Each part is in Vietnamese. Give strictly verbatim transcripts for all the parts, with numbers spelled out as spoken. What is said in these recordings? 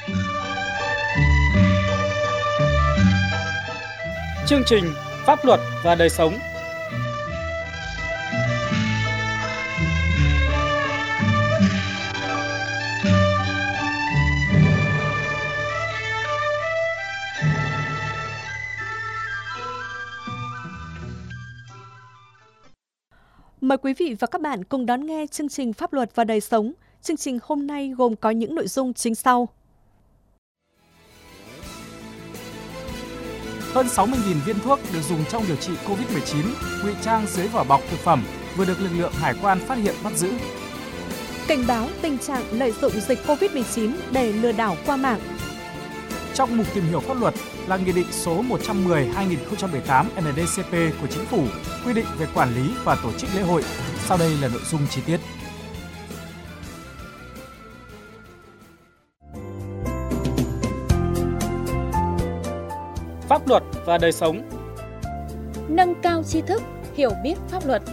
Chương trình Pháp luật và đời sống. Mời quý vị và các bạn cùng đón nghe chương trình Pháp luật và đời sống. Chương trình hôm nay gồm có những nội dung chính sau. Hơn sáu mươi nghìn viên thuốc được dùng trong điều trị covid mười chín, ngụy trang dưới vỏ bọc thực phẩm vừa được lực lượng hải quan phát hiện bắt giữ. Cảnh báo tình trạng lợi dụng dịch covid mười chín để lừa đảo qua mạng. Trong mục tìm hiểu pháp luật là Nghị định số một trăm mười trên hai nghìn không trăm mười tám N D C P của Chính phủ quy định về quản lý và tổ chức lễ hội. Sau đây là nội dung chi tiết. Pháp luật và đời sống. Nâng cao tri thức, hiểu biết pháp luật.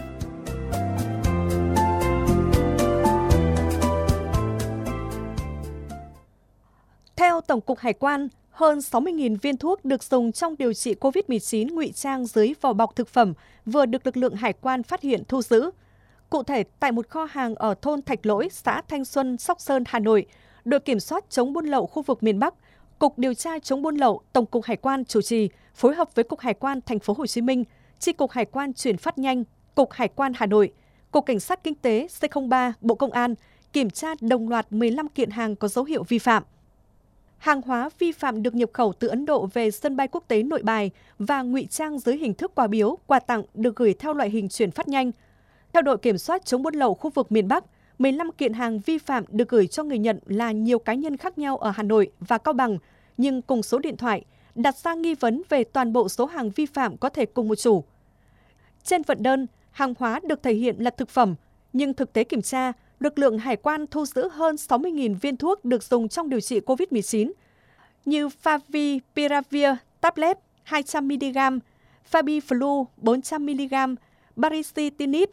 Theo Tổng cục Hải quan, hơn sáu mươi nghìn viên thuốc được dùng trong điều trị covid mười chín ngụy trang dưới vỏ bọc thực phẩm vừa được lực lượng hải quan phát hiện thu giữ. Cụ thể, tại một kho hàng ở thôn Thạch Lỗi, xã Thanh Xuân, Sóc Sơn, Hà Nội, đội kiểm soát chống buôn lậu khu vực miền Bắc, Cục điều tra chống buôn lậu, Tổng cục Hải quan chủ trì, phối hợp với Cục Hải quan Thành phố Hồ Chí Minh, Chi cục Hải quan chuyển phát nhanh, Cục Hải quan Hà Nội, Cục Cảnh sát Kinh tế C không ba, Bộ Công an kiểm tra đồng loạt mười lăm kiện hàng có dấu hiệu vi phạm. Hàng hóa vi phạm được nhập khẩu từ Ấn Độ về sân bay quốc tế Nội Bài và ngụy trang dưới hình thức quà biếu, quà tặng được gửi theo loại hình chuyển phát nhanh. Theo đội kiểm soát chống buôn lậu khu vực miền Bắc, mười lăm kiện hàng vi phạm được gửi cho người nhận là nhiều cá nhân khác nhau ở Hà Nội và Cao Bằng, nhưng cùng số điện thoại, đặt ra nghi vấn về toàn bộ số hàng vi phạm có thể cùng một chủ. Trên vận đơn, hàng hóa được thể hiện là thực phẩm, nhưng thực tế kiểm tra, lực lượng hải quan thu giữ hơn sáu mươi nghìn viên thuốc được dùng trong điều trị covid mười chín, như Favipiravir tablet hai trăm mi-li-gam, Fabiflu bốn trăm mi-li-gam, Baricitinib,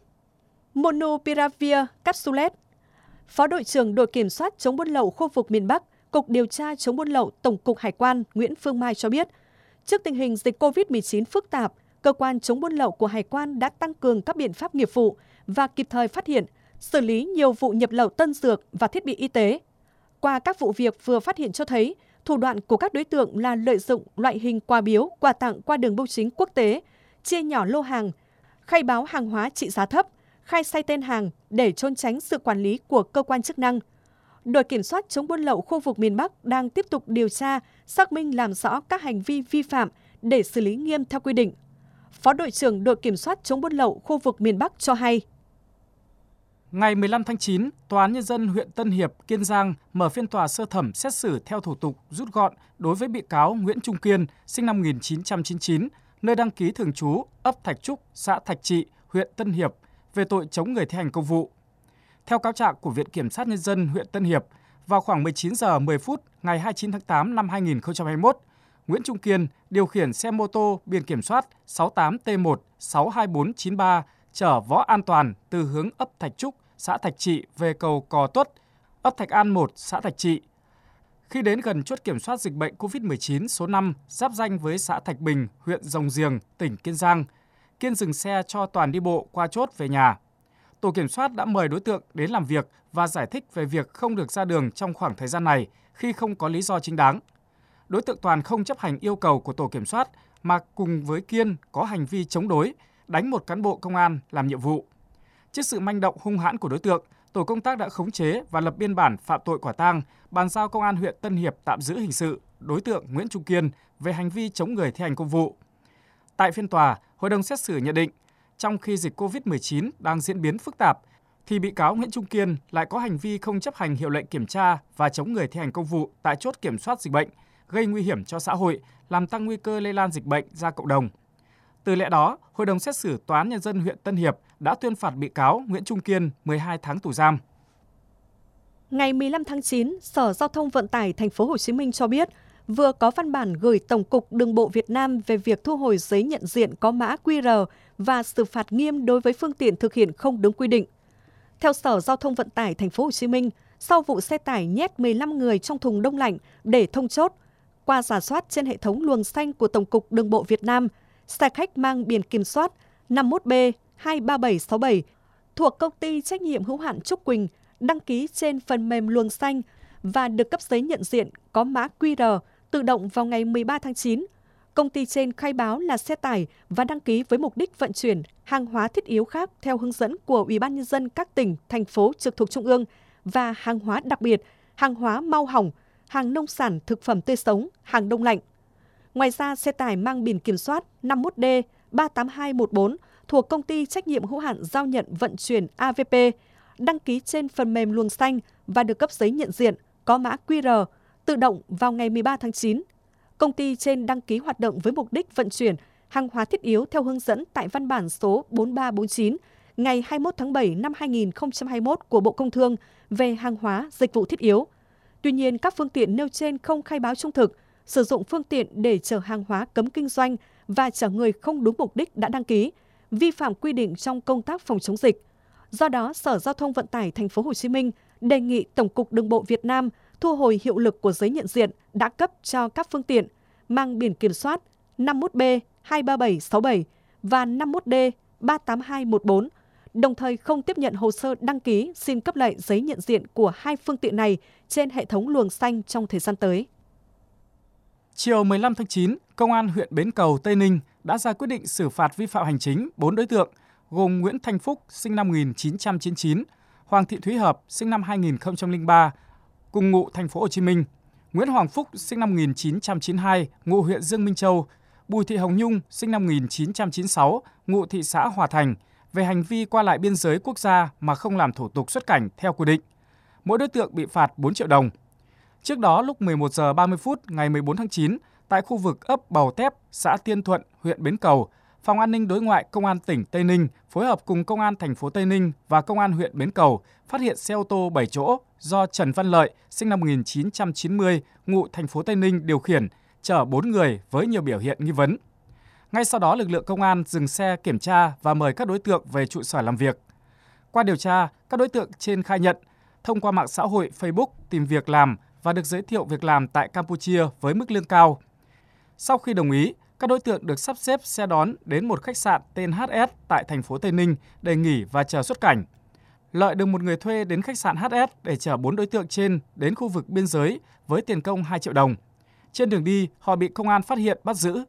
Monopiravir capsulet. Phó đội trưởng đội kiểm soát chống buôn lậu khu vực miền Bắc, Cục điều tra chống buôn lậu Tổng cục Hải quan Nguyễn Phương Mai cho biết, trước tình hình dịch covid mười chín phức tạp, cơ quan chống buôn lậu của Hải quan đã tăng cường các biện pháp nghiệp vụ và kịp thời phát hiện, xử lý nhiều vụ nhập lậu tân dược và thiết bị y tế. Qua các vụ việc vừa phát hiện cho thấy, thủ đoạn của các đối tượng là lợi dụng loại hình quà biếu, quà tặng qua đường bưu chính quốc tế, chia nhỏ lô hàng, khai báo hàng hóa trị giá thấp, khai sai tên hàng để trốn tránh sự quản lý của cơ quan chức năng. Đội kiểm soát chống buôn lậu khu vực miền Bắc đang tiếp tục điều tra, xác minh làm rõ các hành vi vi phạm để xử lý nghiêm theo quy định. Phó đội trưởng đội kiểm soát chống buôn lậu khu vực miền Bắc cho hay. Ngày mười lăm tháng chín, Tòa án Nhân dân huyện Tân Hiệp, Kiên Giang mở phiên tòa sơ thẩm xét xử theo thủ tục rút gọn đối với bị cáo Nguyễn Trung Kiên, sinh năm một nghìn chín trăm chín mươi chín, nơi đăng ký thường trú ấp Thạch Trúc, xã Thạch Trị, huyện Tân Hiệp, về tội chống người thi hành công vụ. Theo cáo trạng của Viện Kiểm sát Nhân dân huyện Tân Hiệp, vào khoảng mười chín giờ mười phút ngày hai mươi chín tháng tám năm hai nghìn không trăm hai mươi mốt, Nguyễn Trung Kiên điều khiển xe mô tô biển kiểm soát sáu tám T một sáu hai bốn chín ba chở Võ An Toàn từ hướng ấp Thạch Trúc, xã Thạch Trị về cầu Cò Tuất, ấp Thạch An một, xã Thạch Trị. Khi đến gần chốt kiểm soát dịch bệnh covid mười chín số năm giáp ranh với xã Thạch Bình, huyện Rồng Giềng, tỉnh Kiên Giang, Kiên dừng xe cho Toàn đi bộ qua chốt về nhà. Tổ kiểm soát đã mời đối tượng đến làm việc và giải thích về việc không được ra đường trong khoảng thời gian này khi không có lý do chính đáng. Đối tượng Toàn không chấp hành yêu cầu của tổ kiểm soát mà cùng với Kiên có hành vi chống đối, đánh một cán bộ công an làm nhiệm vụ. Trước sự manh động hung hãn của đối tượng, tổ công tác đã khống chế và lập biên bản phạm tội quả tang, bàn giao công an huyện Tân Hiệp tạm giữ hình sự đối tượng Nguyễn Trung Kiên về hành vi chống người thi hành công vụ. Tại phiên tòa, hội đồng xét xử nhận định, trong khi dịch covid mười chín đang diễn biến phức tạp, thì bị cáo Nguyễn Trung Kiên lại có hành vi không chấp hành hiệu lệnh kiểm tra và chống người thi hành công vụ tại chốt kiểm soát dịch bệnh, gây nguy hiểm cho xã hội, làm tăng nguy cơ lây lan dịch bệnh ra cộng đồng. Từ lẽ đó, Hội đồng xét xử Tòa án Nhân dân huyện Tân Hiệp đã tuyên phạt bị cáo Nguyễn Trung Kiên mười hai tháng tù giam. Ngày mười lăm tháng chín, Sở Giao thông Vận tải Thành phố Hồ Chí Minh cho biết vừa có văn bản gửi Tổng cục Đường bộ Việt Nam về việc thu hồi giấy nhận diện có mã quy rờ và xử phạt nghiêm đối với phương tiện thực hiện không đúng quy định. Theo Sở Giao thông Vận tải Thành phố Hồ Chí Minh, sau vụ xe tải nhét mười lăm người trong thùng đông lạnh để thông chốt. Qua rà soát trên hệ thống luồng xanh của Tổng cục Đường bộ Việt Nam, xe khách mang biển kiểm soát năm mốt B hai ba bảy sáu bảy thuộc công ty trách nhiệm hữu hạn Trúc Quỳnh đăng ký trên phần mềm luồng xanh và được cấp giấy nhận diện có mã quy rờ tự động vào ngày mười ba tháng chín. Công ty trên khai báo là xe tải và đăng ký với mục đích vận chuyển hàng hóa thiết yếu khác theo hướng dẫn của Ủy ban Nhân dân các tỉnh, thành phố trực thuộc Trung ương và hàng hóa đặc biệt, hàng hóa mau hỏng, hàng nông sản, thực phẩm tươi sống, hàng đông lạnh. Ngoài ra, xe tải mang biển kiểm soát năm mốt D ba tám hai một bốn thuộc công ty trách nhiệm hữu hạn giao nhận vận chuyển a vê pê đăng ký trên phần mềm luồng xanh và được cấp giấy nhận diện có mã quy rờ tự động vào ngày mười ba tháng chín. Công ty trên đăng ký hoạt động với mục đích vận chuyển hàng hóa thiết yếu theo hướng dẫn tại văn bản số bốn ba bốn chín ngày hai mươi mốt tháng bảy năm hai nghìn không trăm hai mươi mốt của Bộ Công Thương về hàng hóa, dịch vụ thiết yếu. Tuy nhiên, các phương tiện nêu trên không khai báo trung thực, sử dụng phương tiện để chở hàng hóa cấm kinh doanh và chở người không đúng mục đích đã đăng ký, vi phạm quy định trong công tác phòng chống dịch. Do đó, Sở Giao thông Vận tải Thành phố Hồ Chí Minh đề nghị Tổng cục Đường bộ Việt Nam thu hồi hiệu lực của giấy nhận diện đã cấp cho các phương tiện mang biển kiểm soát năm mốt B hai ba bảy sáu bảy và năm mốt D ba tám hai một bốn, đồng thời không tiếp nhận hồ sơ đăng ký xin cấp lại giấy nhận diện của hai phương tiện này trên hệ thống luồng xanh trong thời gian tới. Chiều mười lăm tháng chín, Công an huyện Bến Cầu, Tây Ninh đã ra quyết định xử phạt vi phạm hành chính bốn đối tượng gồm Nguyễn Thanh Phúc, sinh năm một nghìn chín trăm chín mươi chín, Hoàng Thị Thúy Hợp, sinh năm hai nghìn không trăm lẻ ba, cùng ngụ thành phố Hồ Chí Minh, Nguyễn Hoàng Phúc, sinh năm một nghìn chín trăm chín mươi hai, ngụ huyện Dương Minh Châu, Bùi Thị Hồng Nhung, sinh năm một nghìn chín trăm chín mươi sáu, ngụ thị xã Hòa Thành, về hành vi qua lại biên giới quốc gia mà không làm thủ tục xuất cảnh theo quy định. Mỗi đối tượng bị phạt bốn triệu đồng. Trước đó, lúc mười một giờ ba mươi phút ngày mười bốn tháng chín, tại khu vực ấp Bầu Tép, xã Tiên Thuận, huyện Bến Cầu, Phòng An ninh Đối ngoại Công an tỉnh Tây Ninh phối hợp cùng Công an thành phố Tây Ninh và Công an huyện Bến Cầu phát hiện xe ô tô bảy chỗ do Trần Văn Lợi, sinh năm một nghìn chín trăm chín mươi, ngụ thành phố Tây Ninh điều khiển, chở bốn người với nhiều biểu hiện nghi vấn. Ngay sau đó, lực lượng công an dừng xe kiểm tra và mời các đối tượng về trụ sở làm việc. Qua điều tra, các đối tượng trên khai nhận thông qua mạng xã hội Facebook tìm việc làm và được giới thiệu việc làm tại Campuchia với mức lương cao. Sau khi đồng ý, các đối tượng được sắp xếp xe đón đến một khách sạn tên hát ét tại thành phố Tây Ninh để nghỉ và chờ xuất cảnh. Lợi được một người thuê đến khách sạn hát ét để chở bốn đối tượng trên đến khu vực biên giới với tiền công hai triệu đồng. Trên đường đi, họ bị công an phát hiện bắt giữ.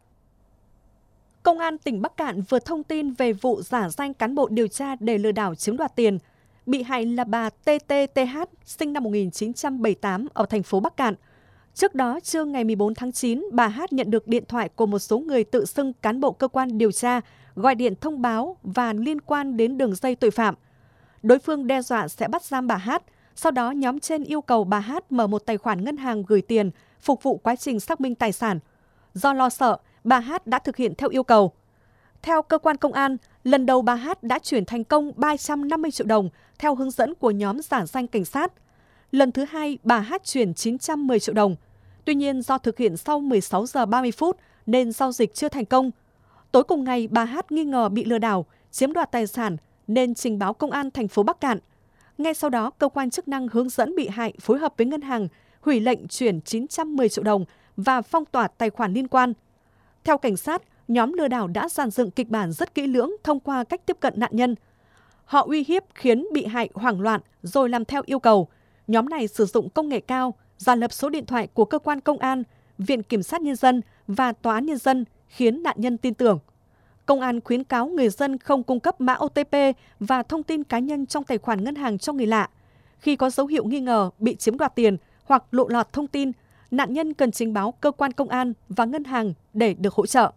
Công an tỉnh Bắc Kạn vừa thông tin về vụ giả danh cán bộ điều tra để lừa đảo chiếm đoạt tiền. Bị hại là bà tê tê tê hát, sinh năm một nghìn chín trăm bảy mươi tám ở thành phố Bắc Kạn. Trước đó, trưa ngày mười bốn tháng chín, bà Hát nhận được điện thoại của một số người tự xưng cán bộ cơ quan điều tra, gọi điện thông báo và liên quan đến đường dây tội phạm. Đối phương đe dọa sẽ bắt giam bà Hát, sau đó nhóm trên yêu cầu bà Hát mở một tài khoản ngân hàng gửi tiền, phục vụ quá trình xác minh tài sản. Do lo sợ, bà Hát đã thực hiện theo yêu cầu. Theo cơ quan công an, lần đầu bà Hát đã chuyển thành công ba trăm năm mươi triệu đồng theo hướng dẫn của nhóm giả danh cảnh sát. Lần thứ hai, bà Hát chuyển chín trăm mười triệu đồng. Tuy nhiên, do thực hiện sau mười sáu giờ ba mươi phút nên giao dịch chưa thành công. Tối cùng ngày, bà Hát nghi ngờ bị lừa đảo, chiếm đoạt tài sản nên trình báo công an thành phố Bắc Kạn. Ngay sau đó, cơ quan chức năng hướng dẫn bị hại phối hợp với ngân hàng hủy lệnh chuyển chín trăm mười triệu đồng và phong tỏa tài khoản liên quan. Theo cảnh sát, nhóm lừa đảo đã dàn dựng kịch bản rất kỹ lưỡng thông qua cách tiếp cận nạn nhân. Họ uy hiếp khiến bị hại hoảng loạn rồi làm theo yêu cầu. Nhóm này sử dụng công nghệ cao, giả lập số điện thoại của cơ quan công an, Viện Kiểm sát Nhân dân và Tòa án Nhân dân khiến nạn nhân tin tưởng. Công an khuyến cáo người dân không cung cấp mã ô tê pê và thông tin cá nhân trong tài khoản ngân hàng cho người lạ. Khi có dấu hiệu nghi ngờ bị chiếm đoạt tiền hoặc lộ lọt thông tin, nạn nhân cần trình báo cơ quan công an và ngân hàng để được hỗ trợ.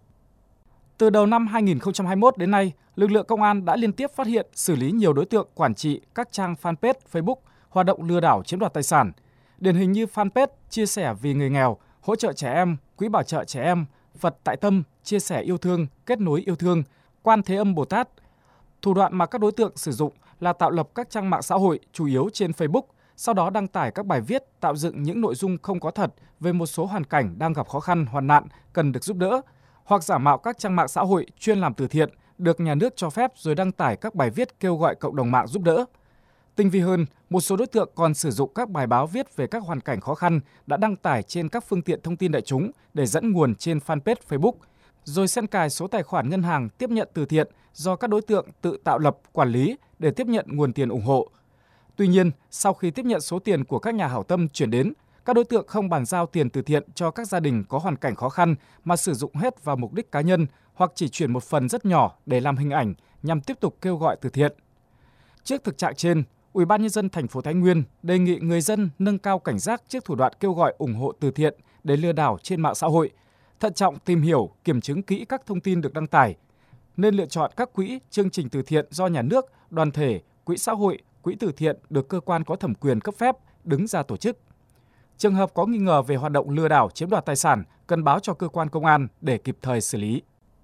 Từ đầu năm hai nghìn không trăm hai mươi mốt đến nay, lực lượng công an đã liên tiếp phát hiện, xử lý nhiều đối tượng quản trị các trang fanpage Facebook hoạt động lừa đảo chiếm đoạt tài sản. Điển hình như fanpage chia sẻ vì người nghèo, hỗ trợ trẻ em, quỹ bảo trợ trẻ em, Phật tại tâm, chia sẻ yêu thương, kết nối yêu thương, Quan Thế Âm Bồ Tát. Thủ đoạn mà các đối tượng sử dụng là tạo lập các trang mạng xã hội chủ yếu trên Facebook, sau đó đăng tải các bài viết tạo dựng những nội dung không có thật về một số hoàn cảnh đang gặp khó khăn, hoạn nạn, cần được giúp đỡ, hoặc giả mạo các trang mạng xã hội chuyên làm từ thiện, được nhà nước cho phép rồi đăng tải các bài viết kêu gọi cộng đồng mạng giúp đỡ. Tinh vi hơn, một số đối tượng còn sử dụng các bài báo viết về các hoàn cảnh khó khăn đã đăng tải trên các phương tiện thông tin đại chúng để dẫn nguồn trên fanpage Facebook, rồi xen cài số tài khoản ngân hàng tiếp nhận từ thiện do các đối tượng tự tạo lập, quản lý để tiếp nhận nguồn tiền ủng hộ. Tuy nhiên, sau khi tiếp nhận số tiền của các nhà hảo tâm chuyển đến, các đối tượng không bàn giao tiền từ thiện cho các gia đình có hoàn cảnh khó khăn mà sử dụng hết vào mục đích cá nhân hoặc chỉ chuyển một phần rất nhỏ để làm hình ảnh nhằm tiếp tục kêu gọi từ thiện. Trước thực trạng trên, Ủy ban nhân dân thành phố Thái Nguyên đề nghị người dân nâng cao cảnh giác trước thủ đoạn kêu gọi ủng hộ từ thiện để lừa đảo trên mạng xã hội, thận trọng tìm hiểu, kiểm chứng kỹ các thông tin được đăng tải, nên lựa chọn các quỹ, chương trình từ thiện do nhà nước, đoàn thể, quỹ xã hội, quỹ từ thiện được cơ quan có thẩm quyền cấp phép đứng ra tổ chức. Trường hợp có nghi ngờ về hoạt động lừa đảo chiếm đoạt tài sản, cần báo cho cơ quan công an để kịp thời xử lý.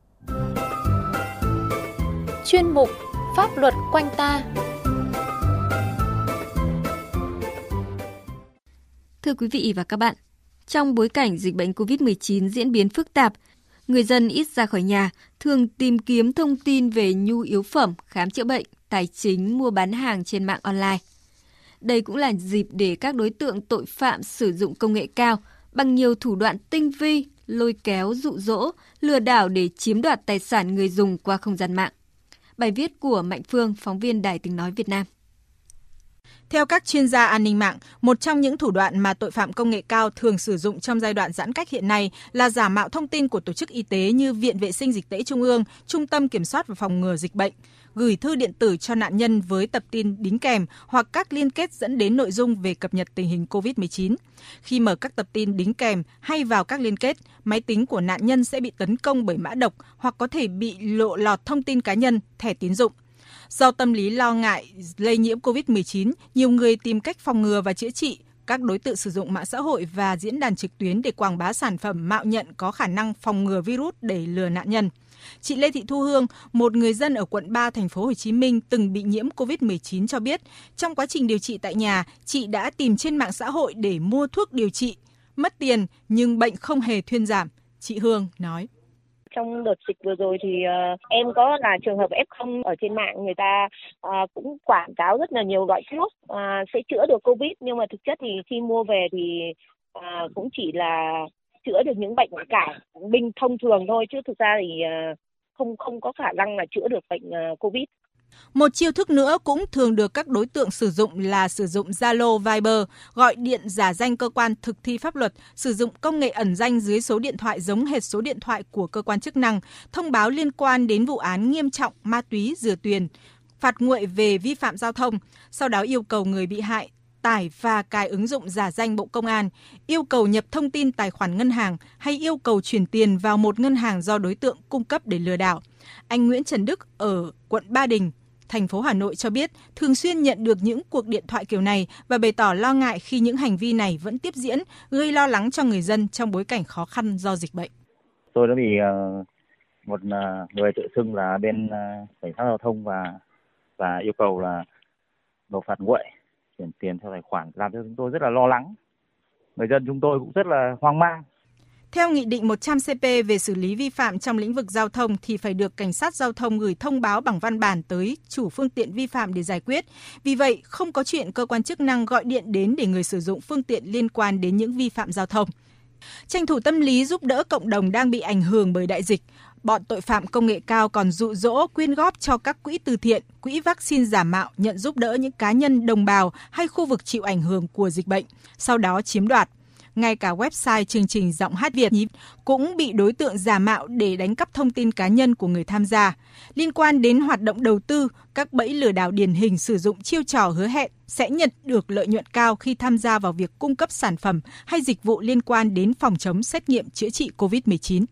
Chuyên mục Pháp luật quanh ta. Thưa quý vị và các bạn, trong bối cảnh dịch bệnh cô vít mười chín diễn biến phức tạp, người dân ít ra khỏi nhà, thường tìm kiếm thông tin về nhu yếu phẩm, khám chữa bệnh, tài chính, mua bán hàng trên mạng online. Đây cũng là dịp để các đối tượng tội phạm sử dụng công nghệ cao bằng nhiều thủ đoạn tinh vi, lôi kéo, dụ dỗ, lừa đảo để chiếm đoạt tài sản người dùng qua không gian mạng. Bài viết của Mạnh Phương, phóng viên Đài Tiếng Nói Việt Nam. Theo các chuyên gia an ninh mạng, một trong những thủ đoạn mà tội phạm công nghệ cao thường sử dụng trong giai đoạn giãn cách hiện nay là giả mạo thông tin của tổ chức y tế như Viện Vệ sinh Dịch tễ Trung ương, Trung tâm Kiểm soát và Phòng ngừa Dịch bệnh, gửi thư điện tử cho nạn nhân với tập tin đính kèm hoặc các liên kết dẫn đến nội dung về cập nhật tình hình cô vít mười chín. Khi mở các tập tin đính kèm hay vào các liên kết, máy tính của nạn nhân sẽ bị tấn công bởi mã độc hoặc có thể bị lộ lọt thông tin cá nhân, thẻ tín dụng. Do tâm lý lo ngại lây nhiễm cô vít mười chín, nhiều người tìm cách phòng ngừa và chữa trị. Các đối tượng sử dụng mạng xã hội và diễn đàn trực tuyến để quảng bá sản phẩm mạo nhận có khả năng phòng ngừa virus để lừa nạn nhân. Chị Lê Thị Thu Hương, một người dân ở quận ba, thành phố Hồ Chí Minh từng bị nhiễm cô vít mười chín cho biết, trong quá trình điều trị tại nhà, chị đã tìm trên mạng xã hội để mua thuốc điều trị, mất tiền nhưng bệnh không hề thuyên giảm. Chị Hương nói. Trong đợt dịch vừa rồi thì uh, em có là trường hợp ép không ở trên mạng, người ta uh, cũng quảng cáo rất là nhiều loại thuốc uh, sẽ chữa được Covid, nhưng mà thực chất thì khi mua về thì uh, cũng chỉ là chữa được những bệnh cảm bình thông thường thôi, chứ thực ra thì uh, không không có khả năng là chữa được bệnh uh, Covid. Một chiêu thức nữa cũng thường được các đối tượng sử dụng là sử dụng Zalo, Viber, gọi điện giả danh cơ quan thực thi pháp luật, sử dụng công nghệ ẩn danh dưới số điện thoại giống hệt số điện thoại của cơ quan chức năng, thông báo liên quan đến vụ án nghiêm trọng ma túy, rửa tiền, phạt nguội về vi phạm giao thông, sau đó yêu cầu người bị hại tải và cài ứng dụng giả danh Bộ Công an, yêu cầu nhập thông tin tài khoản ngân hàng hay yêu cầu chuyển tiền vào một ngân hàng do đối tượng cung cấp để lừa đảo. Anh Nguyễn Trần Đức ở quận Ba Đình, thành phố Hà Nội cho biết thường xuyên nhận được những cuộc điện thoại kiểu này và bày tỏ lo ngại khi những hành vi này vẫn tiếp diễn, gây lo lắng cho người dân trong bối cảnh khó khăn do dịch bệnh. Tôi đã bị uh, một uh, người tự xưng là bên uh, cảnh sát giao thông và và yêu cầu là nộp phạt nguội, chuyển tiền theo tài khoản, làm cho chúng tôi rất là lo lắng. Người dân chúng tôi cũng rất là hoang mang. Theo Nghị định một trăm C P về xử lý vi phạm trong lĩnh vực giao thông thì phải được cảnh sát giao thông gửi thông báo bằng văn bản tới chủ phương tiện vi phạm để giải quyết. Vì vậy, không có chuyện cơ quan chức năng gọi điện đến để người sử dụng phương tiện liên quan đến những vi phạm giao thông. Tranh thủ tâm lý giúp đỡ cộng đồng đang bị ảnh hưởng bởi đại dịch, bọn tội phạm công nghệ cao còn dụ dỗ quyên góp cho các quỹ từ thiện, quỹ vaccine giả mạo nhận giúp đỡ những cá nhân đồng bào hay khu vực chịu ảnh hưởng của dịch bệnh, sau đó chiếm đoạt. Ngay cả website chương trình Giọng hát Việt cũng bị đối tượng giả mạo để đánh cắp thông tin cá nhân của người tham gia. Liên quan đến hoạt động đầu tư, các bẫy lừa đảo điển hình sử dụng chiêu trò hứa hẹn sẽ nhận được lợi nhuận cao khi tham gia vào việc cung cấp sản phẩm hay dịch vụ liên quan đến phòng chống xét nghiệm chữa trị cô vít mười chín.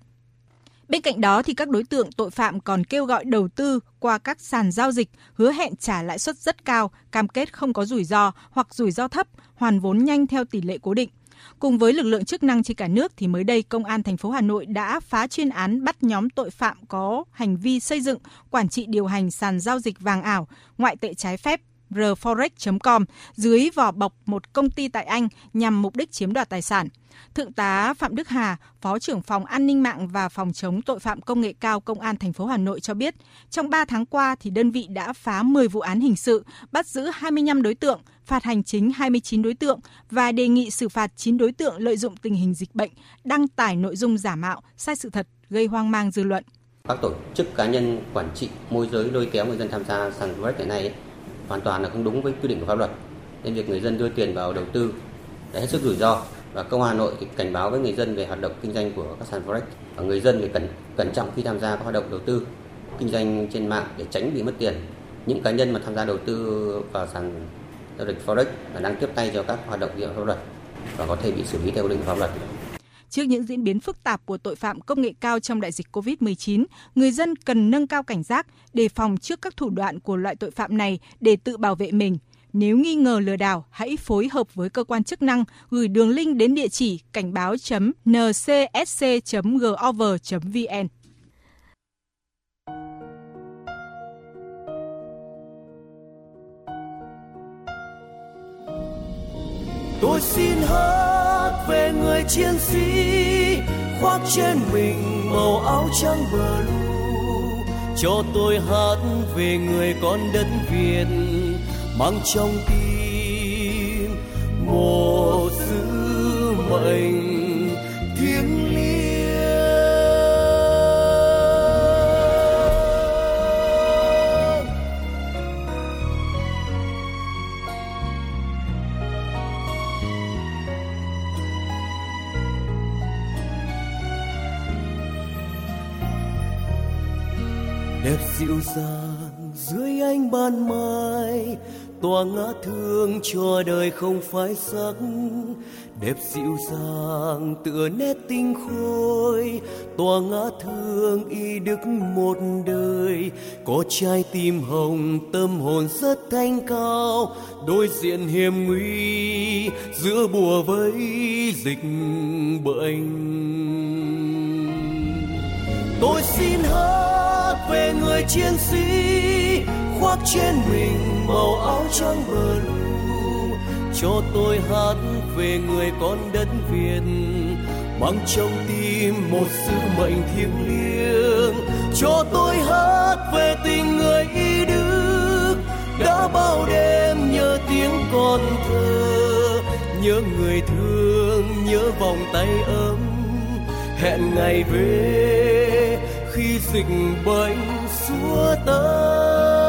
Bên cạnh đó thì các đối tượng tội phạm còn kêu gọi đầu tư qua các sàn giao dịch, hứa hẹn trả lãi suất rất cao, cam kết không có rủi ro hoặc rủi ro thấp, hoàn vốn nhanh theo tỷ lệ cố định. Cùng với lực lượng chức năng trên cả nước thì mới đây Công an thành phố Hà Nội đã phá chuyên án bắt nhóm tội phạm có hành vi xây dựng, quản trị điều hành sàn giao dịch vàng ảo, ngoại tệ trái phép, r forex chấm com dưới vỏ bọc một công ty tại Anh nhằm mục đích chiếm đoạt tài sản. Thượng tá Phạm Đức Hà, Phó trưởng phòng An ninh mạng và Phòng chống tội phạm công nghệ cao Công an thành phố Hà Nội cho biết, trong ba tháng qua thì đơn vị đã phá mười vụ án hình sự, bắt giữ hai mươi lăm đối tượng, phạt hành chính hai mươi chín đối tượng và đề nghị xử phạt chín đối tượng lợi dụng tình hình dịch bệnh, đăng tải nội dung giả mạo, sai sự thật, gây hoang mang dư luận. Các tổ chức cá nhân quản trị môi giới lôi kéo người dân tham gia sàn Forex hiện nay ấy, hoàn toàn là không đúng với quy định của pháp luật. Nên việc người dân đưa tiền vào đầu tư là hết sức rủi ro. Và Công an Hà Nội thì cảnh báo với người dân về hoạt động kinh doanh của các sàn Forex. Và người dân phải cẩn cẩn trọng khi tham gia các hoạt động đầu tư kinh doanh trên mạng để tránh bị mất tiền. Những cá nhân mà tham gia đầu tư vào sàn giao dịch Forex là đang tiếp tay cho các hoạt động vi phạm pháp luật và có thể bị xử lý theo quy định của pháp luật. Trước những diễn biến phức tạp của tội phạm công nghệ cao trong đại dịch covid mười chín, người dân cần nâng cao cảnh giác, đề phòng trước các thủ đoạn của loại tội phạm này để tự bảo vệ mình. Nếu nghi ngờ lừa đảo, hãy phối hợp với cơ quan chức năng gửi đường link đến địa chỉ cảnh báo chấm n c s c chấm gov chấm v n. Tôi xin hát về người chiến sĩ khoác trên mình màu áo trắng blue, cho tôi hát về người con đất Việt mang trong tim một sứ mệnh thiêng liêng. Đẹp dịu dàng dưới ánh ban mai, tỏa ngã thương cho đời không phai sắc. Đẹp dịu dàng tựa nét tinh khôi, tỏa ngã thương y đức một đời. Có trái tim hồng tâm hồn rất thanh cao, đối diện hiểm nguy giữa bùa vây dịch bệnh. Tôi xin hát về người chiến sĩ khoác trên mình màu áo trắng blue, cho tôi hát về người con đất Việt mang trong tim một sứ mệnh thiêng liêng. Cho tôi hát về tình người y đức đã bao đêm nhớ tiếng con thơ, nhớ người thương, nhớ vòng tay ấm, hẹn ngày về khi dịch bệnh xua tan.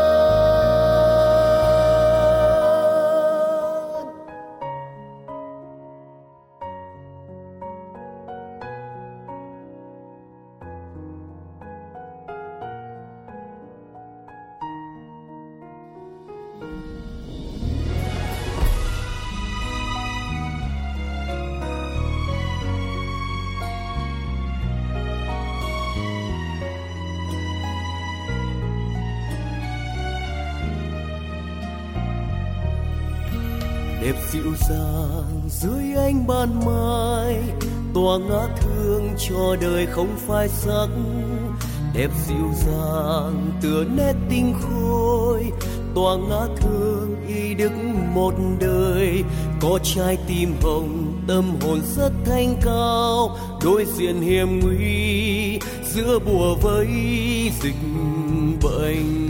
Đẹp dịu dàng dưới ánh ban mai, tỏa ngã thương cho đời không phai sắc. Đẹp dịu dàng tựa nét tinh khôi, tỏa ngã thương y đức một đời. Có trái tim hồng tâm hồn rất thanh cao, đối diện hiểm nguy giữa bùa vây dịch bệnh.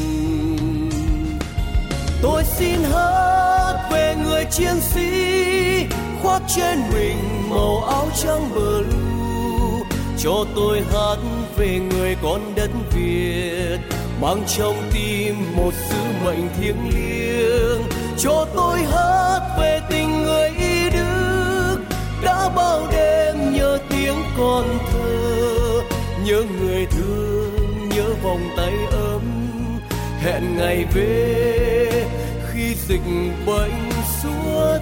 Tôi xin hát về người chiến sĩ khoác trên mình màu áo trắng blue, cho tôi hát về người con đất Việt mang trong tim một sứ mệnh thiêng liêng. Cho tôi hát về tình người y đức đã bao đêm nhớ tiếng con thơ, nhớ người thương, nhớ vòng tay ấm, hẹn ngày về khi dịch bệnh xua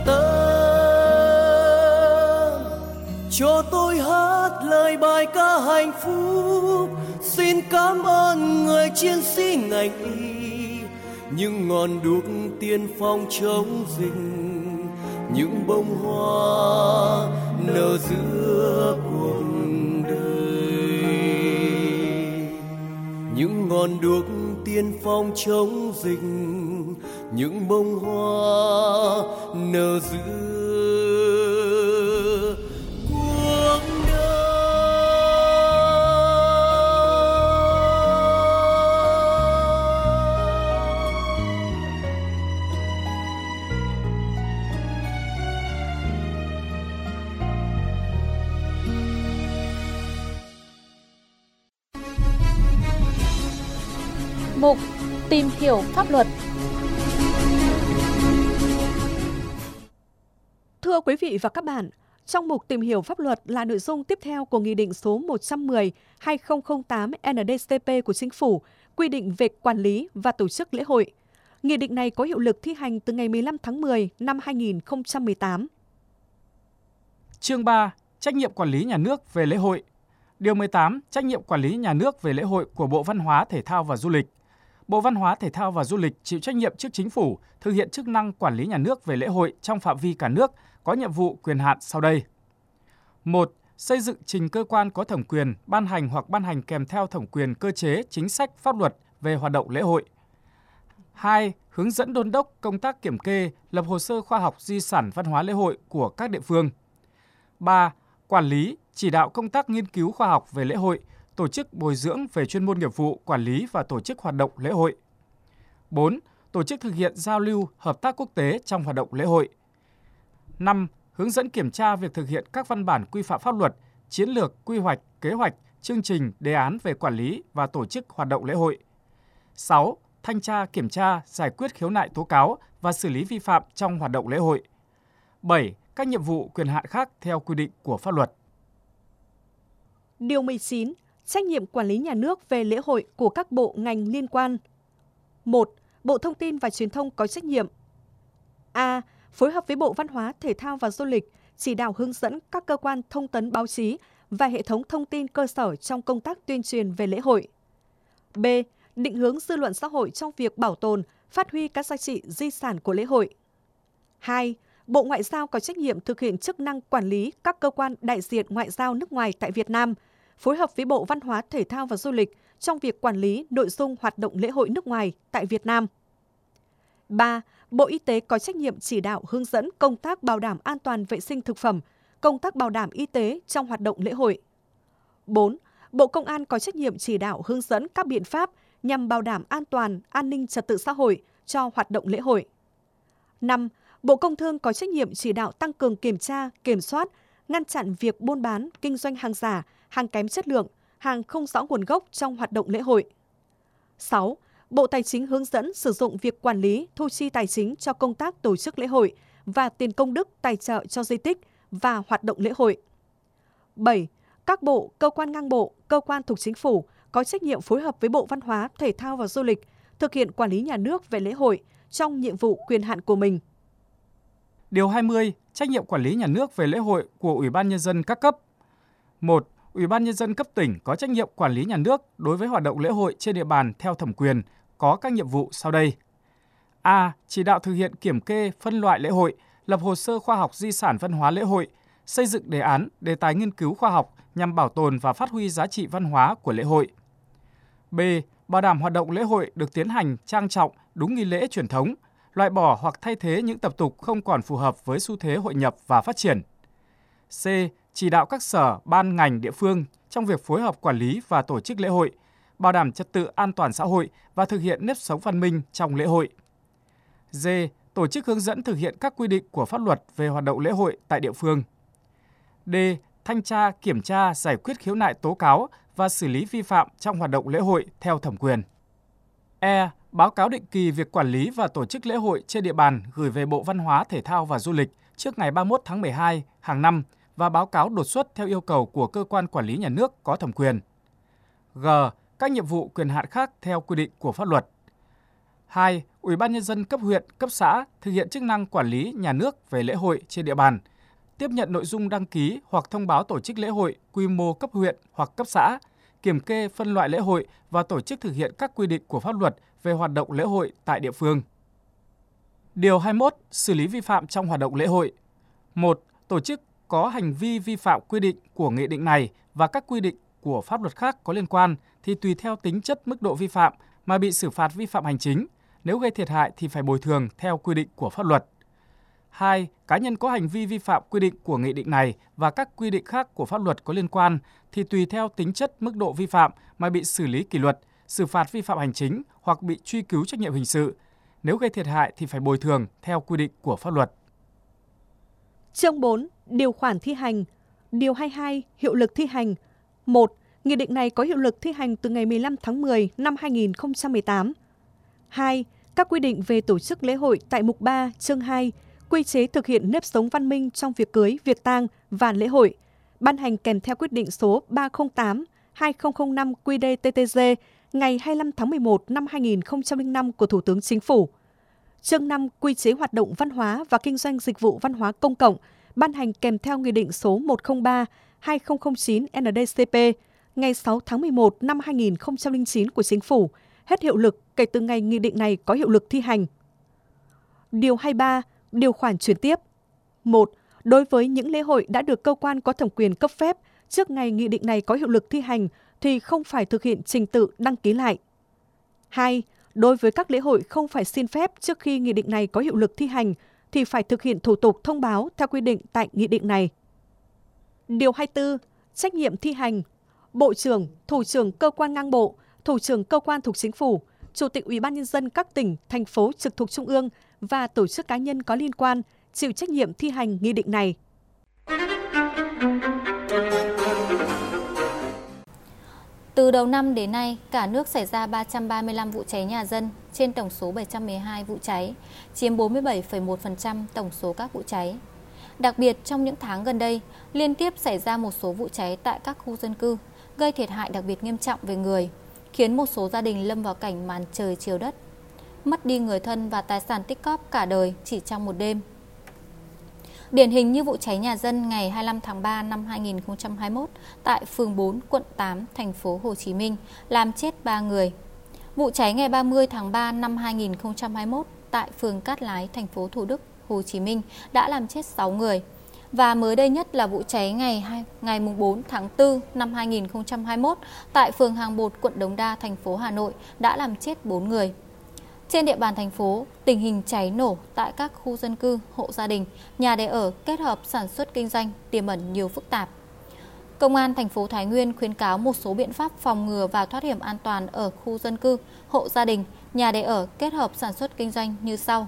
tan. Cho tôi hát lời bài ca hạnh phúc, xin cảm ơn người chiến sĩ ngành y, những ngọn đuốc tiên phong chống dịch, những bông hoa nở giữa cuộc đời, những ngọn đuốc tiên phong chống dịch, những bông hoa nở giữa cuộc đời. Mục tìm hiểu pháp luật. Thưa quý vị và các bạn, trong mục tìm hiểu pháp luật là nội dung tiếp theo của Nghị định số một trăm mười trên hai nghìn không trăm lẻ tám N D C P của Chính phủ quy định về quản lý và tổ chức lễ hội. Nghị định này có hiệu lực thi hành từ ngày mười lăm tháng mười năm hai nghìn không trăm mười tám. Chương ba. Trách nhiệm quản lý nhà nước về lễ hội. Điều mười tám. Trách nhiệm quản lý nhà nước về lễ hội của Bộ Văn hóa, Thể thao và Du lịch. Bộ Văn hóa, Thể thao và Du lịch chịu trách nhiệm trước Chính phủ thực hiện chức năng quản lý nhà nước về lễ hội trong phạm vi cả nước, có nhiệm vụ quyền hạn sau đây. một. Xây dựng trình cơ quan có thẩm quyền ban hành hoặc ban hành kèm theo thẩm quyền cơ chế, chính sách, pháp luật về hoạt động lễ hội. hai. Hướng dẫn đôn đốc công tác kiểm kê, lập hồ sơ khoa học di sản văn hóa lễ hội của các địa phương. ba. Quản lý, chỉ đạo công tác nghiên cứu khoa học về lễ hội, tổ chức bồi dưỡng về chuyên môn nghiệp vụ quản lý và tổ chức hoạt động lễ hội. bốn. Tổ chức thực hiện giao lưu, hợp tác quốc tế trong hoạt động lễ hội. năm. Hướng dẫn kiểm tra việc thực hiện các văn bản quy phạm pháp luật, chiến lược, quy hoạch, kế hoạch, chương trình, đề án về quản lý và tổ chức hoạt động lễ hội. sáu. Thanh tra, kiểm tra, giải quyết khiếu nại tố cáo và xử lý vi phạm trong hoạt động lễ hội. bảy. Các nhiệm vụ quyền hạn khác theo quy định của pháp luật. Điều mười chín. Trách nhiệm quản lý nhà nước về lễ hội của các bộ ngành liên quan. một. Bộ Thông tin và Truyền thông có trách nhiệm A. Phối hợp với Bộ Văn hóa, Thể thao và Du lịch, chỉ đạo hướng dẫn các cơ quan thông tấn báo chí và hệ thống thông tin cơ sở trong công tác tuyên truyền về lễ hội. B. Định hướng dư luận xã hội trong việc bảo tồn, phát huy các giá trị di sản của lễ hội. hai. Bộ Ngoại giao có trách nhiệm thực hiện chức năng quản lý các cơ quan đại diện ngoại giao nước ngoài tại Việt Nam, phối hợp với Bộ Văn hóa, Thể thao và Du lịch trong việc quản lý nội dung hoạt động lễ hội nước ngoài tại Việt Nam. ba. Bộ Y tế có trách nhiệm chỉ đạo hướng dẫn công tác bảo đảm an toàn vệ sinh thực phẩm, công tác bảo đảm y tế trong hoạt động lễ hội. bốn. Bộ Công an có trách nhiệm chỉ đạo hướng dẫn các biện pháp nhằm bảo đảm an toàn, an ninh trật tự xã hội cho hoạt động lễ hội. năm. Bộ Công Thương có trách nhiệm chỉ đạo tăng cường kiểm tra, kiểm soát, ngăn chặn việc buôn bán, kinh doanh hàng giả, hàng kém chất lượng, hàng không rõ nguồn gốc trong hoạt động lễ hội. sáu. Bộ Tài chính hướng dẫn sử dụng việc quản lý, thu chi tài chính cho công tác tổ chức lễ hội và tiền công đức tài trợ cho di tích và hoạt động lễ hội. bảy. Các bộ, cơ quan ngang bộ, cơ quan thuộc Chính phủ có trách nhiệm phối hợp với Bộ Văn hóa, Thể thao và Du lịch thực hiện quản lý nhà nước về lễ hội trong nhiệm vụ quyền hạn của mình. Điều hai mươi. Trách nhiệm quản lý nhà nước về lễ hội của Ủy ban Nhân dân các cấp. một. Ủy ban Nhân dân cấp tỉnh có trách nhiệm quản lý nhà nước đối với hoạt động lễ hội trên địa bàn theo thẩm quyền, có các nhiệm vụ sau đây. A. Chỉ đạo thực hiện kiểm kê, phân loại lễ hội, lập hồ sơ khoa học di sản văn hóa lễ hội, xây dựng đề án, đề tài nghiên cứu khoa học nhằm bảo tồn và phát huy giá trị văn hóa của lễ hội. B. Bảo đảm hoạt động lễ hội được tiến hành trang trọng, đúng nghi lễ truyền thống, loại bỏ hoặc thay thế những tập tục không còn phù hợp với xu thế hội nhập và phát triển. C. Chỉ đạo các sở, ban, ngành, địa phương trong việc phối hợp quản lý và tổ chức lễ hội, bảo đảm trật tự an toàn xã hội và thực hiện nếp sống văn minh trong lễ hội. D. Tổ chức hướng dẫn thực hiện các quy định của pháp luật về hoạt động lễ hội tại địa phương. D. Thanh tra, kiểm tra, giải quyết khiếu nại tố cáo và xử lý vi phạm trong hoạt động lễ hội theo thẩm quyền. E. Báo cáo định kỳ việc quản lý và tổ chức lễ hội trên địa bàn gửi về Bộ Văn hóa, Thể thao và Du lịch trước ngày ba mươi mốt tháng mười hai hàng năm và báo cáo đột xuất theo yêu cầu của cơ quan quản lý nhà nước có thẩm quyền. G. Các nhiệm vụ quyền hạn khác theo quy định của pháp luật. hai. Ủy ban Nhân dân cấp huyện, cấp xã thực hiện chức năng quản lý nhà nước về lễ hội trên địa bàn, tiếp nhận nội dung đăng ký hoặc thông báo tổ chức lễ hội quy mô cấp huyện hoặc cấp xã, kiểm kê phân loại lễ hội và tổ chức thực hiện các quy định của pháp luật về hoạt động lễ hội tại địa phương. Điều hai mươi mốt. Xử lý vi phạm trong hoạt động lễ hội. một. Tổ chức có hành vi vi phạm quy định của nghị định này và các quy định của pháp luật khác có liên quan thì tùy theo tính chất mức độ vi phạm mà bị xử phạt vi phạm hành chính, Nếu gây thiệt hại thì phải bồi thường theo quy định của pháp luật. hai. Cá nhân có hành vi vi phạm quy định của nghị định này và các quy định khác của pháp luật có liên quan thì tùy theo tính chất mức độ vi phạm mà bị xử lý kỷ luật, xử phạt vi phạm hành chính hoặc bị truy cứu trách nhiệm hình sự. Nếu gây thiệt hại thì phải bồi thường theo quy định của pháp luật. Chương bốn. Điều khoản thi hành. Điều hai mươi hai. Hiệu lực thi hành. một. Nghị định này có hiệu lực thi hành từ ngày mười lăm tháng mười năm hai nghìn không trăm mười tám. hai. Các quy định về tổ chức lễ hội tại mục ba, chương hai, quy chế thực hiện nếp sống văn minh trong việc cưới, việc tang và lễ hội, ban hành kèm theo quyết định số ba không tám hai không không năm quy đê tê tê giê ngày hai mươi lăm tháng mười một năm hai nghìn không trăm lẻ năm của Thủ tướng Chính phủ. Chương năm. Quy chế hoạt động văn hóa và kinh doanh dịch vụ văn hóa công cộng, ban hành kèm theo Nghị định số một không ba hai không không chín en đê cê pê ngày sáu tháng mười một năm hai nghìn không trăm lẻ chín của Chính phủ, hết hiệu lực kể từ ngày nghị định này có hiệu lực thi hành. Điều hai mươi ba. Điều khoản chuyển tiếp. một. Đối với những lễ hội đã được cơ quan có thẩm quyền cấp phép trước ngày nghị định này có hiệu lực thi hành thì không phải thực hiện trình tự đăng ký lại. hai. Đối với các lễ hội không phải xin phép trước khi nghị định này có hiệu lực thi hành thì phải thực hiện thủ tục thông báo theo quy định tại nghị định này. Điều hai mươi tư. Trách nhiệm thi hành. Bộ trưởng, Thủ trưởng cơ quan ngang bộ, Thủ trưởng cơ quan thuộc Chính phủ, Chủ tịch Ủy ban nhân dân các tỉnh, thành phố trực thuộc Trung ương và tổ chức cá nhân có liên quan chịu trách nhiệm thi hành nghị định này. Từ đầu năm đến nay, cả nước xảy ra ba trăm ba mươi lăm vụ cháy nhà dân trên tổng số bảy trăm mười hai vụ cháy, chiếm bốn mươi bảy phẩy một phần trăm tổng số các vụ cháy. Đặc biệt, trong những tháng gần đây, liên tiếp xảy ra một số vụ cháy tại các khu dân cư, gây thiệt hại đặc biệt nghiêm trọng về người, khiến một số gia đình lâm vào cảnh màn trời chiếu đất, mất đi người thân và tài sản tích cóp cả đời chỉ trong một đêm. Điển hình như vụ cháy nhà dân ngày hai mươi lăm tháng ba năm hai nghìn không trăm hai mươi mốt tại phường bốn, quận tám, thành phố Hồ Chí Minh, làm chết ba người. Vụ cháy ngày ba mươi tháng ba năm hai nghìn không trăm hai mươi mốt tại phường Cát Lái, thành phố Thủ Đức, Hồ Chí Minh đã làm chết sáu người. Và mới đây nhất là vụ cháy ngày ngày bốn tháng tư năm hai nghìn không trăm hai mươi mốt tại phường Hàng Bột, quận Đống Đa, thành phố Hà Nội đã làm chết bốn người. Trên địa bàn thành phố, tình hình cháy nổ tại các khu dân cư, hộ gia đình, nhà để ở kết hợp sản xuất kinh doanh tiềm ẩn nhiều phức tạp. Công an thành phố Thái Nguyên khuyến cáo một số biện pháp phòng ngừa và thoát hiểm an toàn ở khu dân cư, hộ gia đình, nhà để ở kết hợp sản xuất kinh doanh như sau.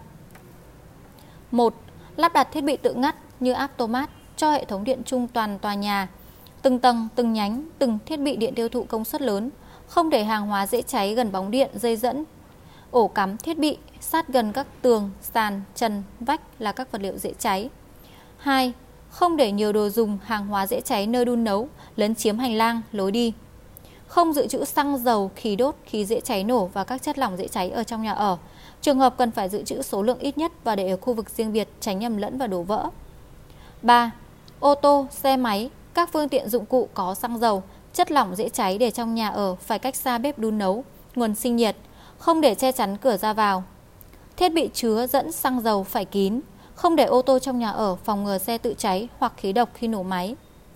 một. Lắp đặt thiết bị tự ngắt như Aptomat cho hệ thống điện chung toàn tòa nhà, từng tầng, từng nhánh, từng thiết bị điện tiêu thụ công suất lớn, không để hàng hóa dễ cháy gần bóng điện, dây dẫn, ổ cắm thiết bị sát gần các tường, sàn, trần, vách là các vật liệu dễ cháy. hai. Không để nhiều đồ dùng, hàng hóa dễ cháy nơi đun nấu, lấn chiếm hành lang, lối đi. Không dự trữ xăng, dầu, khí đốt, khí dễ cháy nổ và các chất lỏng dễ cháy ở trong nhà ở. Trường hợp cần phải dự trữ số lượng ít nhất và để ở khu vực riêng biệt, tránh nhầm lẫn và đổ vỡ. ba. Ô tô, xe máy, các phương tiện dụng cụ có xăng dầu, chất lỏng dễ cháy để trong nhà ở phải cách xa bếp đun nấu, nguồn sinh nhiệt, không để che chắn cửa ra vào. Thiết bị chứa dẫn xăng dầu phải kín, không để ô tô trong nhà ở, phòng ngừa xe tự cháy hoặc khí độc khi nổ máy.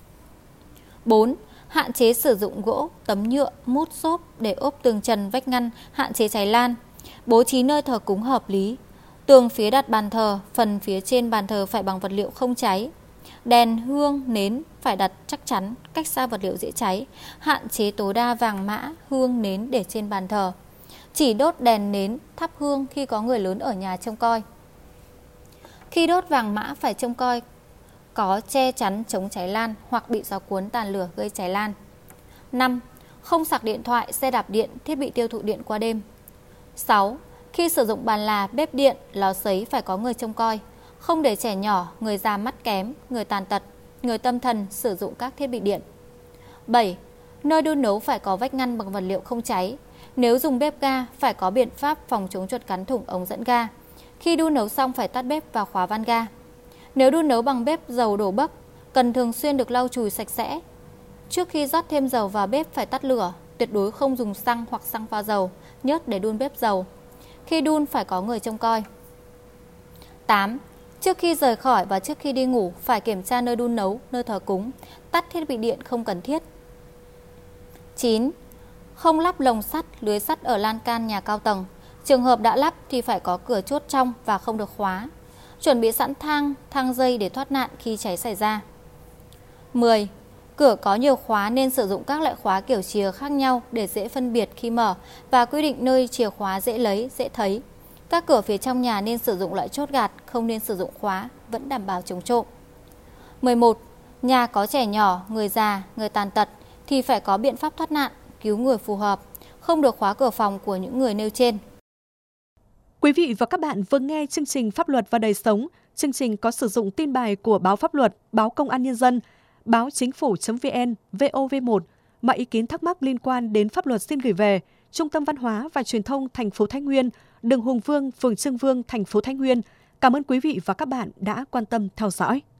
bốn. Hạn chế sử dụng gỗ, tấm nhựa, mút xốp để ốp tường trần, vách ngăn, hạn chế cháy lan. Bố trí nơi thờ cúng hợp lý. Tường phía đặt bàn thờ, phần phía trên bàn thờ phải bằng vật liệu không cháy. Đèn, hương, nến phải đặt chắc chắn, cách xa vật liệu dễ cháy. Hạn chế tối đa vàng mã, hương, nến để trên bàn thờ. Chỉ đốt đèn nến, thắp hương khi có người lớn ở nhà trông coi. Khi đốt vàng mã phải trông coi có che chắn chống cháy lan hoặc bị gió cuốn tàn lửa gây cháy lan. năm. Không sạc điện thoại, xe đạp điện, thiết bị tiêu thụ điện qua đêm. sáu. Khi sử dụng bàn là, bếp điện, lò sấy phải có người trông coi. Không để trẻ nhỏ, người già mắt kém, người tàn tật, người tâm thần sử dụng các thiết bị điện. bảy. Nơi đun nấu phải có vách ngăn bằng vật liệu không cháy. Nếu dùng bếp ga, phải có biện pháp phòng chống chuột cắn thủng ống dẫn ga. Khi đun nấu xong phải tắt bếp và khóa van ga. Nếu đun nấu bằng bếp dầu đổ bấc, cần thường xuyên được lau chùi sạch sẽ. Trước khi rót thêm dầu vào bếp phải tắt lửa, tuyệt đối không dùng xăng hoặc xăng pha dầu, nhớt để đun bếp dầu. Khi đun phải có người trông coi. tám. Trước khi rời khỏi và trước khi đi ngủ phải kiểm tra nơi đun nấu, nơi thờ cúng, tắt thiết bị điện không cần thiết. chín. Không lắp lồng sắt, lưới sắt ở lan can nhà cao tầng. Trường hợp đã lắp thì phải có cửa chốt trong và không được khóa. Chuẩn bị sẵn thang, thang dây để thoát nạn khi cháy xảy ra. mười. Cửa có nhiều khóa nên sử dụng các loại khóa kiểu chìa khác nhau để dễ phân biệt khi mở và quy định nơi chìa khóa dễ lấy, dễ thấy. Các cửa phía trong nhà nên sử dụng loại chốt gạt, không nên sử dụng khóa, vẫn đảm bảo chống trộm. mười một. Nhà có trẻ nhỏ, người già, người tàn tật thì phải có biện pháp thoát nạn, cứu người phù hợp, không được khóa cửa phòng của những người nêu trên. Quý vị và các bạn vừa nghe chương trình Pháp luật và đời sống. Chương trình có sử dụng tin bài của báo Pháp luật, báo Công an Nhân dân, báo Chính phủ.vn, vê o vê một. Mọi ý kiến thắc mắc liên quan đến pháp luật xin gửi về Trung tâm Văn hóa và Truyền thông thành phố Thái Nguyên, đường Hùng Vương, phường Trương Vương, thành phố Thái Nguyên. Cảm ơn quý vị và các bạn đã quan tâm theo dõi.